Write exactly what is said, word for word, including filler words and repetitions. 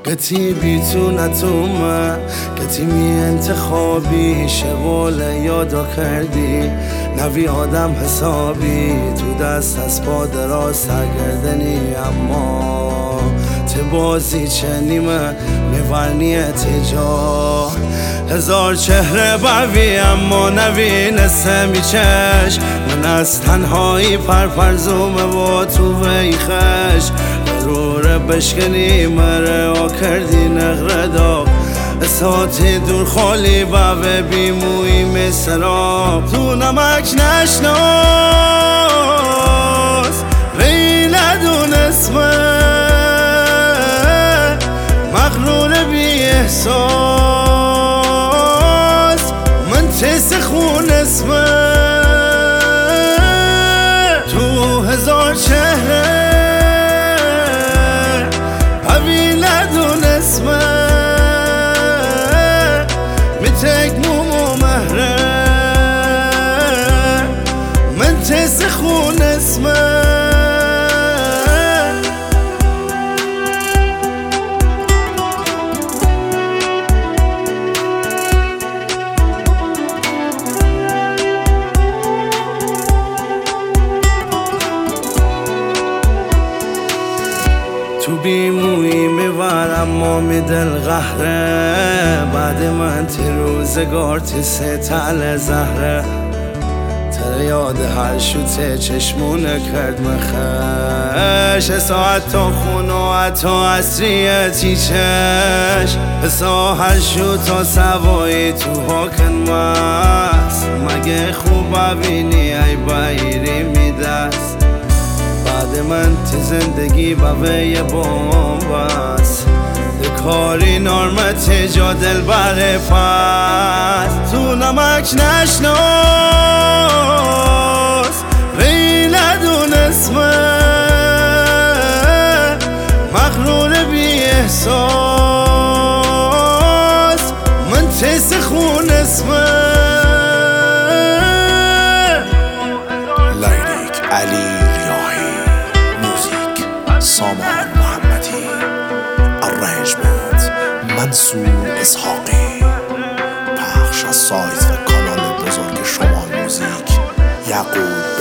قطی بیتونتومه قطی می انتخابی شغل یادا کردی نوی آدم حسابی تو دست از پا دراز سرگردنی اما ته بازی چه نیمه میورنی تجا هزار چهره بروی اما نوی نسمی چش من از تنهایی پرپرزومه و تو ویخش ضروره بشکنی مره و کردی نغره داغ اساتی دور خالی و بیموی مسراب تو نمک نشناس وی ندونسمه مغرور بی احساس من تیس خون اسمه تو هزار چهره تک مومو مهره من تیس خون اسمه تو بیمویی میور اما می دل قهره بعد من تی روزگار تی سه تل زهره تره یاد هر شوته چشمونه کرد مخش ساعت تا خون و حتی عصریه تی چش سا هر شو تا سوایی تو هاکن مست مگه خوب ببینی ای بایری میدست بعد من تی زندگی باوی بومبست کاری نارمت جا دل بره پس تو نمک نشناس وی ندونسمه مغرور بی احساس من تیس خون اسمه لیریک علی ریاحی موزیک سامان محمدی ارنجمنت منصور اسحاقی پخش از سایت و کانال بزرگ شمال موزیک یعقوب